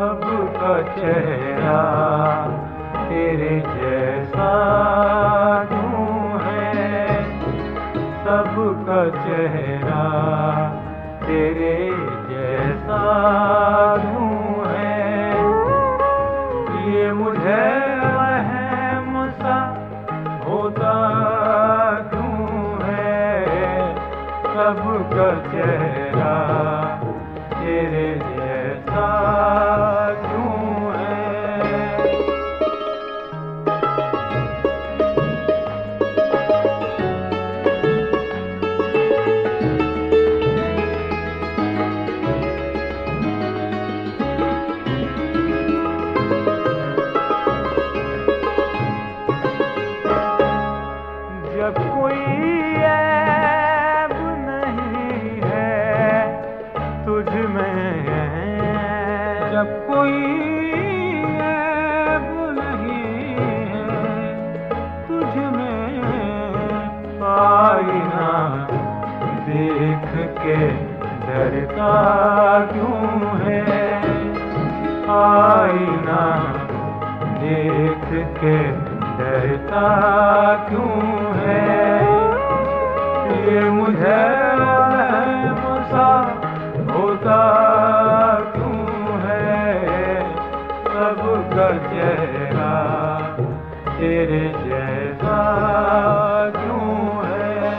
सबका चेहरा तेरे जैसा क्यों है, सबका चेहरा तेरे जैसा क्यों है। ये मुझे वहम सा होता क्यों है, सबका चेहरा तेरे जैसा क्यों है। जब कोई ऐब नहीं है तुझ में, जब कोई ऐब नहीं है तुझ में, आईना देख के डरता क्यों है, आईना देख के डरता क्यों है। ये मुझे वहम सा होता क्यों है, सबका चेहरा तेरे जैसा क्यों है।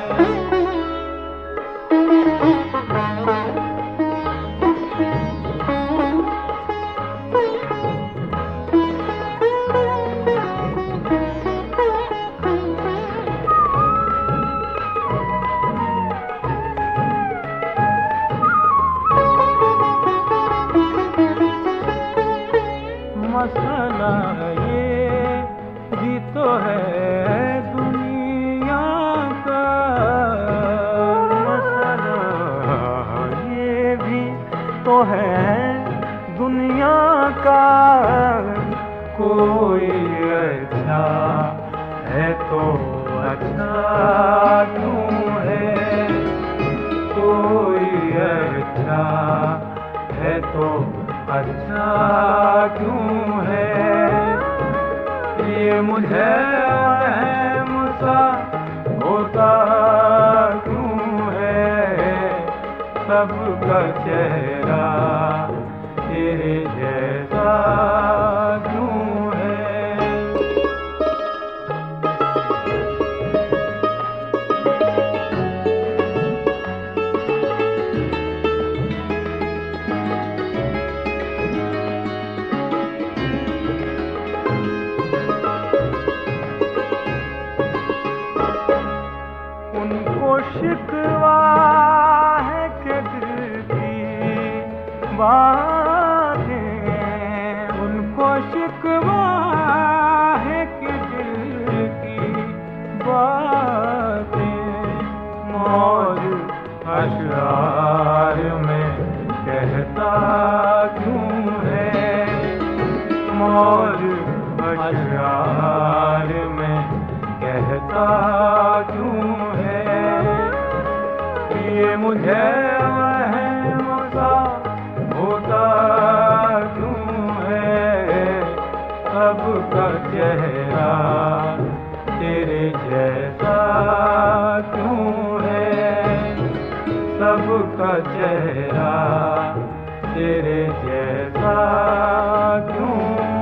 मसला ये भी तो है दुनिया का, मसला ये भी तो है दुनिया का। कोई अच्छा है तो अच्छा क्यों है, कोई अच्छा है तो अच्छा क्यों है। ये मुझे वहम सा होता क्यों है, सबका चेहरा तेरे जैसा क्यों है। उनको शिकवा है कि दिल की बातें, उनको शिकवा है कि दिल की बातें। मौज अशरार में कहता क्यों है, मौज अशरार में कहता क्यों है। ये मुझे वहम सा होता क्यों है, सबका चेहरा तेरे जैसा क्यों है, सबका चेहरा तेरे जैसा क्यों